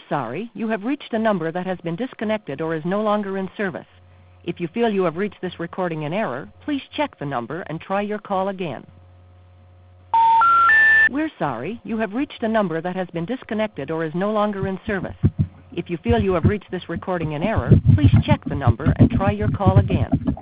sorry, you have reached a number that has been disconnected or is no longer in service. If you feel you have reached this recording in error, please check the number and try your call again. We're sorry, you have reached a number that has been disconnected or is no longer in service. If you feel you have reached this recording in error, please check the number and try your call again.